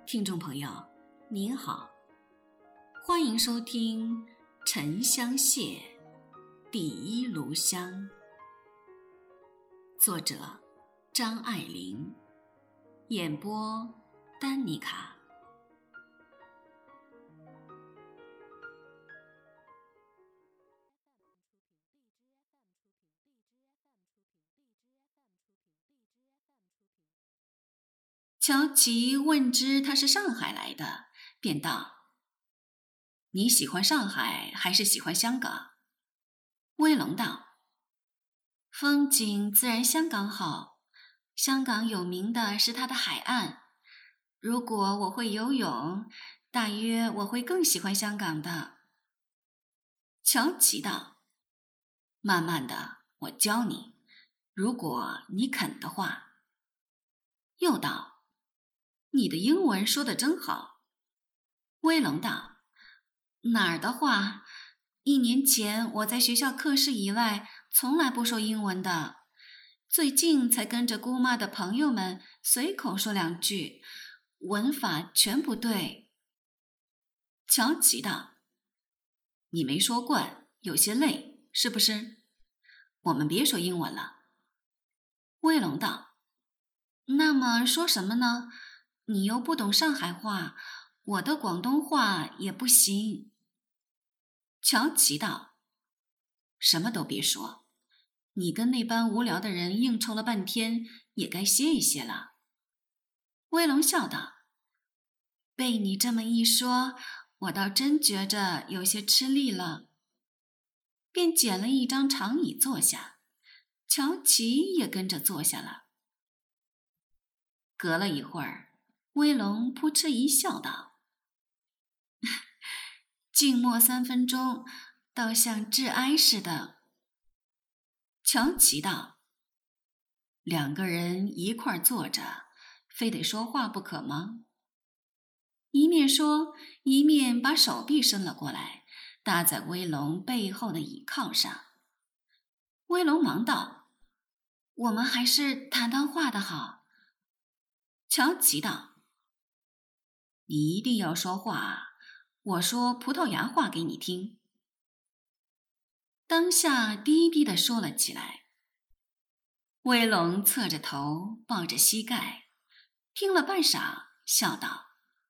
听众朋友您好，欢迎收听沉香屑第一炉香，作者张爱玲，演播丹妮卡。乔琪问知他是上海来的，便道：你喜欢上海还是喜欢香港？威龙道：风景自然香港好，香港有名的是它的海岸，如果我会游泳，大约我会更喜欢香港的。乔琪道：慢慢的，我教你，如果你肯的话。又道：你的英文说得真好。威龙道：哪儿的话？1年前我在学校课室以外从来不说英文的，最近才跟着姑妈的朋友们随口说2句，文法全不对。乔琪道：你没说惯，有些累，是不是？我们别说英文了。威龙道：那么说什么呢？你又不懂上海话，我的广东话也不行。乔琪道：什么都别说，你跟那班无聊的人应酬了半天，也该歇一歇了。威龙笑道：被你这么一说，我倒真觉着有些吃力了。便捡了一张长椅坐下，乔琪也跟着坐下了。隔了一会儿，威龙扑哧一笑道：静默3分钟，倒像致哀似的。乔琪道：2个人一块儿坐着，非得说话不可吗？一面说，一面把手臂伸了过来，搭在威龙背后的倚靠上。威龙忙道：我们还是谈谈话的好。乔琪道：你一定要说话，我说葡萄牙话给你听。当下低低地说了起来。威龙侧着头，抱着膝盖，听了半晌，笑道：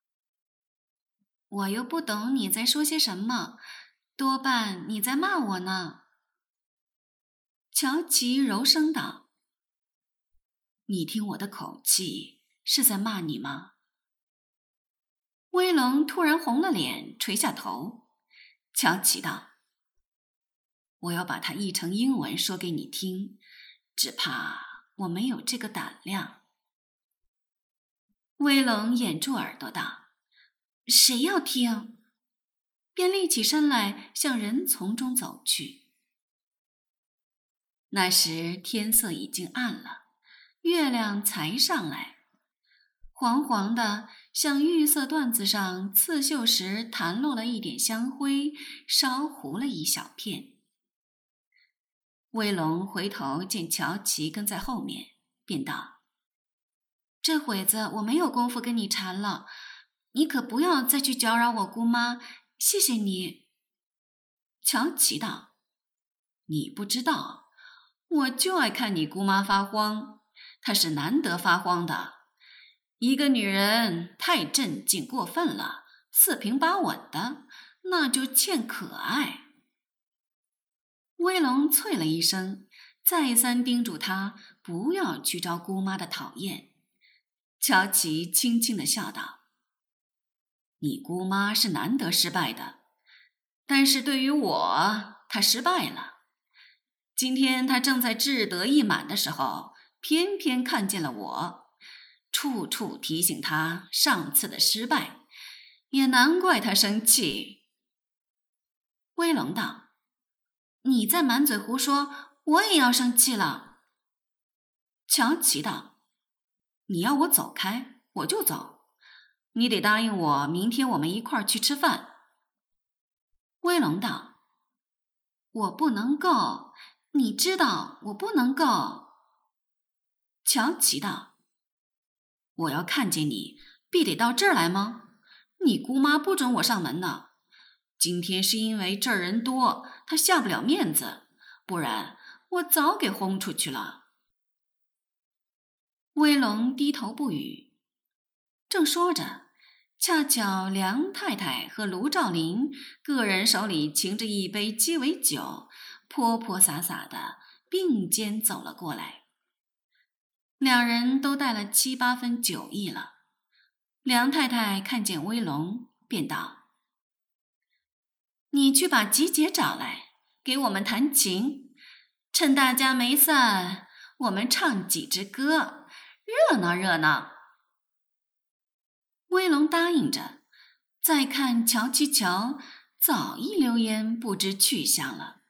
我又不懂你在说些什么，多半你在骂我呢。乔琪柔声道：你听我的口气，是在骂你吗？威龙突然红了脸，垂下头。乔琪道：我要把它译成英文说给你听，只怕我没有这个胆量。威龙掩住耳朵道：谁要听？便立起身来向人丛中走去。那时天色已经暗了，月亮才上来，黄黄的，像玉色缎子上刺绣时弹落了一点香灰，烧糊了一小片。威龙回头见乔琪跟在后面，便道：这会子我没有功夫跟你缠了，你可不要再去搅扰我姑妈，谢谢你。乔琪道：你不知道，我就爱看你姑妈发慌，她是难得发慌的。一个女人太镇静过分了，4平8稳的，那就欠可爱。威龙啐了一声，再三叮嘱他不要去招姑妈的讨厌。乔琪轻轻地笑道：你姑妈是难得失败的，但是对于我，她失败了。今天她正在志得意满的时候，偏偏看见了我，处处提醒她上次的失败，也难怪她生气。威龙道：你再满嘴胡说，我也要生气了。乔琪道：你要我走开，我就走，你得答应我，明天我们一块儿去吃饭。威龙道：我不能够，你知道我不能够。乔琪道：我要看见你必得到这儿来吗？你姑妈不准我上门呢。今天是因为这儿人多，她下不了面子，不然我早给轰出去了。”威龙低头不语。正说着，恰巧梁太太和卢照邻个人手里擎着一杯鸡尾酒，泼泼洒洒的并肩走了过来。两人都带了7、8分酒意了。梁太太看见威龙，便道：“你去把吉姐找来，给我们弹琴，趁大家没散，我们唱几支歌，热闹热闹。”威龙答应着，再看乔七乔早一溜烟不知去向了。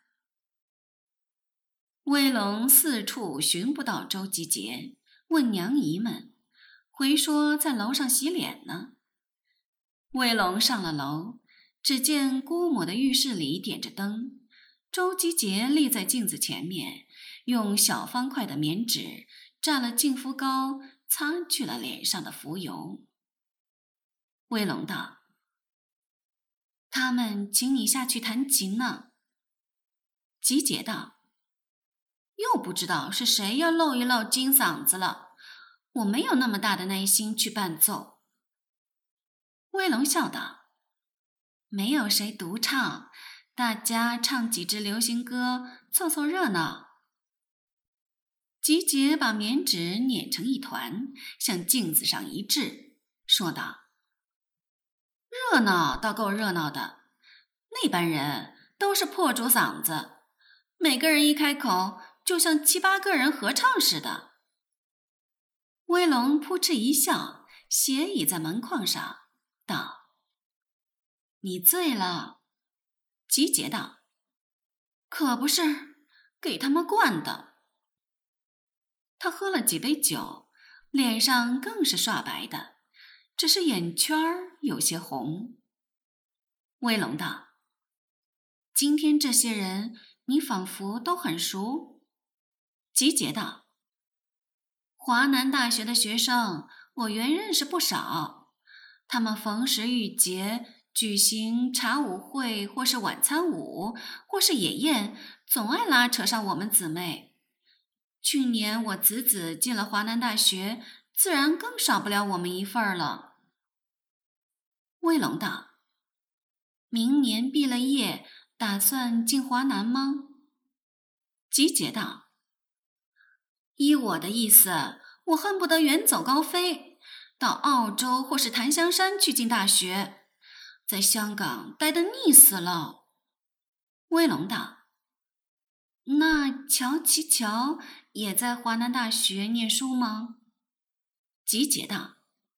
威龙四处寻不到周吉杰，问娘姨们，回说在楼上洗脸呢。威龙上了楼，只见姑母的浴室里点着灯，周吉杰立在镜子前面，用小方块的棉纸蘸了净肤膏，擦去了脸上的浮油。威龙道：“他们请你下去弹琴呢。”吉杰道：“又不知道是谁要露一露金嗓子了，我没有那么大的耐心去伴奏。”威龙笑道：“没有谁独唱，大家唱几支流行歌，凑凑热闹。”吉杰把棉纸捻成一团，向镜子上一掷，说道：“热闹倒够热闹的，那班人都是破竹嗓子，每个人一开口就像7、8个人合唱似的。”威龙扑哧一笑，斜倚在门框上，道：“你醉了。”吉杰道：“可不是，给他们灌的。”他喝了几杯酒，脸上更是刷白的，只是眼圈有些红。威龙道：“今天这些人，你仿佛都很熟。”吉杰道：“华南大学的学生，我原认识不少，他们逢时遇节举行茶舞会，或是晚餐舞，或是野宴，总爱拉扯上我们姊妹。去年我姊姊进了华南大学，自然更少不了我们一份了。”威龙道：“明年毕了业，打算进华南吗？”吉杰道：“依我的意思，我恨不得远走高飞，到澳洲或是檀香山去进大学，在香港待得腻死了。”威龙道：“那乔其乔也在华南大学念书吗？”吉杰道：“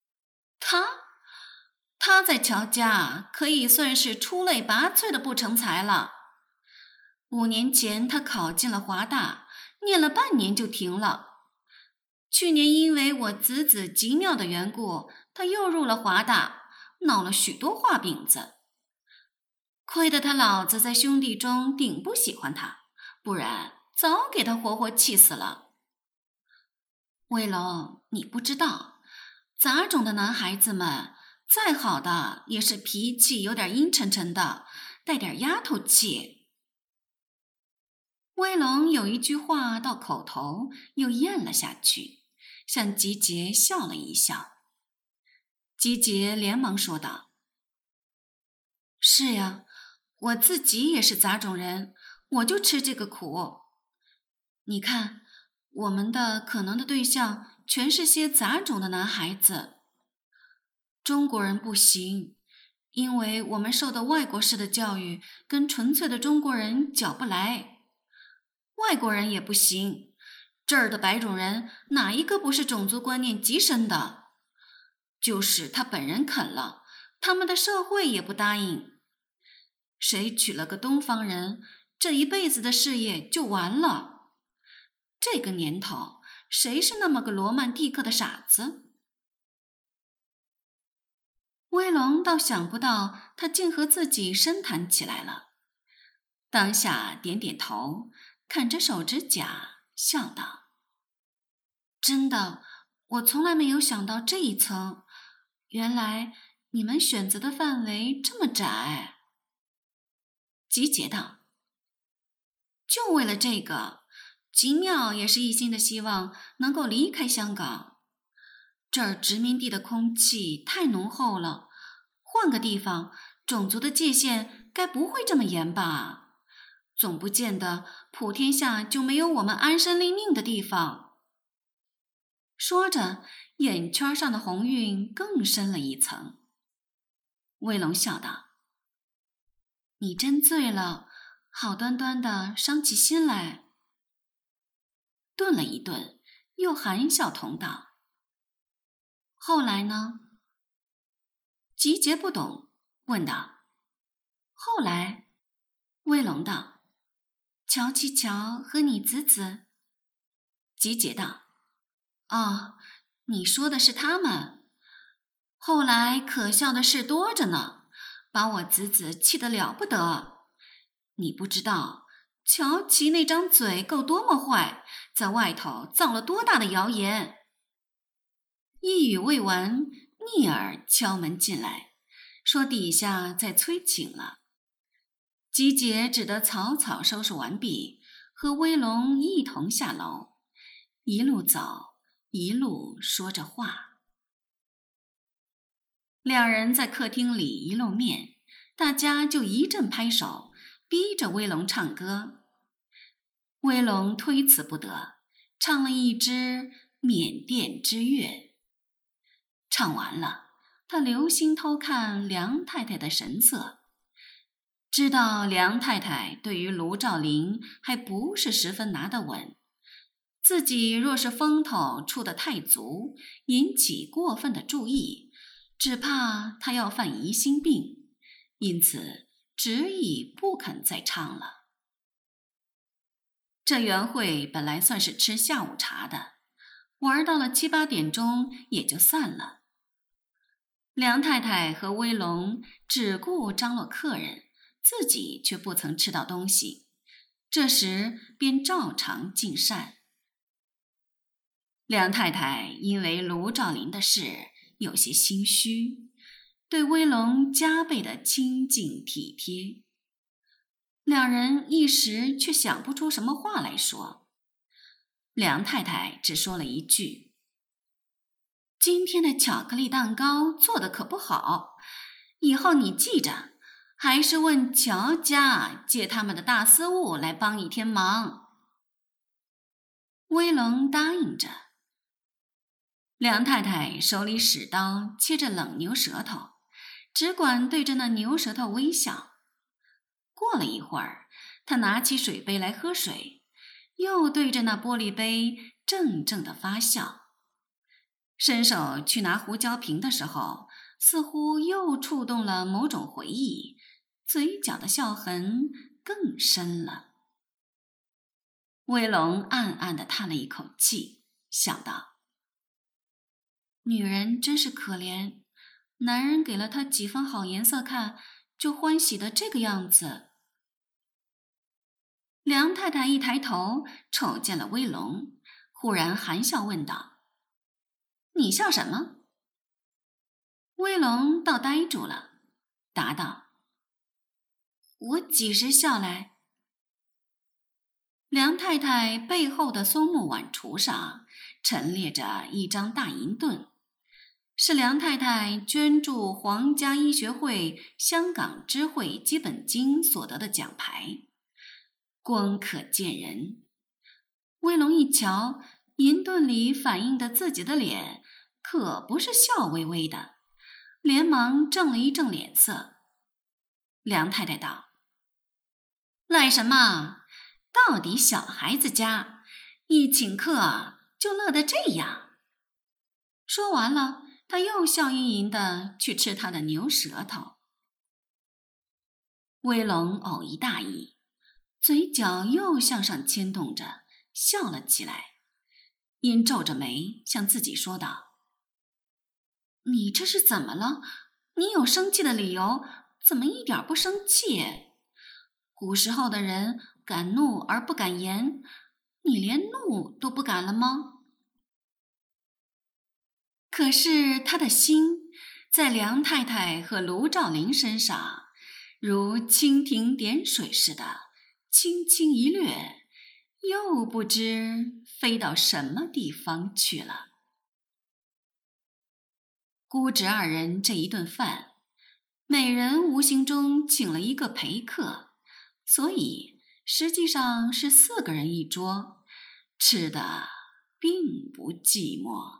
他在乔家可以算是出类拔萃的不成才了。5年前他考进了华大，念了半年就停了。去年因为我姊姊急尿的缘故，他又入了华大，闹了许多话柄子。亏得他老子在兄弟中顶不喜欢他，不然早给他活活气死了。威龙，你不知道，杂种的男孩子们再好的也是脾气有点阴沉沉的，带点丫头气。”威龙有一句话到口头，又咽了下去，向吉杰笑了一笑。吉杰连忙说道：“是呀，我自己也是杂种人，我就吃这个苦。你看，我们的可能的对象全是些杂种的男孩子。中国人不行，因为我们受的外国式的教育跟纯粹的中国人搅不来。外国人也不行，这儿的白种人哪一个不是种族观念极深的？就是他本人肯了，他们的社会也不答应。谁娶了个东方人，这一辈子的事业就完了。这个年头，谁是那么个罗曼蒂克的傻子？”威龙倒想不到，他竟和自己深谈起来了。当下点点头，看着手指甲，笑道：“真的，我从来没有想到这一层。 原来你们选择的范围这么窄。吉杰道：就为了这个，吉妙也是一心的希望能够离开香港。这儿殖民地的空气太浓厚了，换个地方，种族的界限该不会这么严吧？总不见得普天下就没有我们安身立命的地方。说着，眼圈上的红晕更深了一层。威龙笑道：你真醉了，好端端的伤起心来。顿了一顿，又含笑同道：后来呢？吉杰不懂，问道：后来？威龙道：乔七乔和你子子。吉杰道：哦，你说的是他们。后来可笑的事多着呢，把我子子气得了不得。你不知道，乔琪那张嘴够多么坏，在外头造了多大的谣言。一语未完，逆儿敲门进来，说底下在催请了。吉杰只得草草收拾完毕，和威龙一同下楼，一路走，一路说着话。两人在客厅里一露面，大家就一阵拍手，逼着威龙唱歌。威龙推辞不得，唱了一支缅甸之乐。唱完了，他留心偷看梁太太的神色，知道梁太太对于卢照邻还不是十分拿得稳，自己若是风头出得太足，引起过分的注意，只怕他要犯疑心病，因此执意不肯再唱了。这园会本来算是吃下午茶的，玩到了7、8点钟也就散了。梁太太和威龙只顾张罗客人，自己却不曾吃到东西，这时便照常进膳。梁太太因为卢照邻的事有些心虚，对威龙加倍的亲近体贴。两人一时却想不出什么话来说。梁太太只说了一句：今天的巧克力蛋糕做得可不好，以后你记着，还是问乔家借他们的大司务来帮一天忙。威龙答应着。梁太太手里使刀切着冷牛舌头，只管对着那牛舌头微笑。过了一会儿，她拿起水杯来喝水，又对着那玻璃杯怔怔地发笑。伸手去拿胡椒瓶的时候，似乎又触动了某种回忆，嘴角的笑痕更深了。威龙暗暗地叹了一口气，想到：女人真是可怜，男人给了她几分好颜色看，就欢喜的这个样子。梁太太一抬头，瞅见了威龙，忽然含笑问道：你笑什么？威龙倒呆住了，答道：我几时笑来？梁太太背后的松木碗橱上陈列着一张大银盾，是梁太太捐助皇家医学会香港支会基本金所得的奖牌，光可见人。威龙一瞧，银盾里反映的自己的脸可不是笑微微的，连忙正了一正脸色。梁太太道：赖什么？到底小孩子家，一请客就乐得这样。说完了，他又笑吟吟地去吃他的牛舌头。威龙偶一大意，嘴角又向上牵动着，笑了起来，因皱着眉向自己说道：你这是怎么了？你有生气的理由，怎么一点不生气？古时候的人敢怒而不敢言，你连怒都不敢了吗？可是他的心在梁太太和卢照邻身上，如蜻蜓点水似的轻轻一掠，又不知飞到什么地方去了。姑侄二人这一顿饭，每人无形中请了一个陪客，所以实际上是4个人一桌，吃的并不寂寞。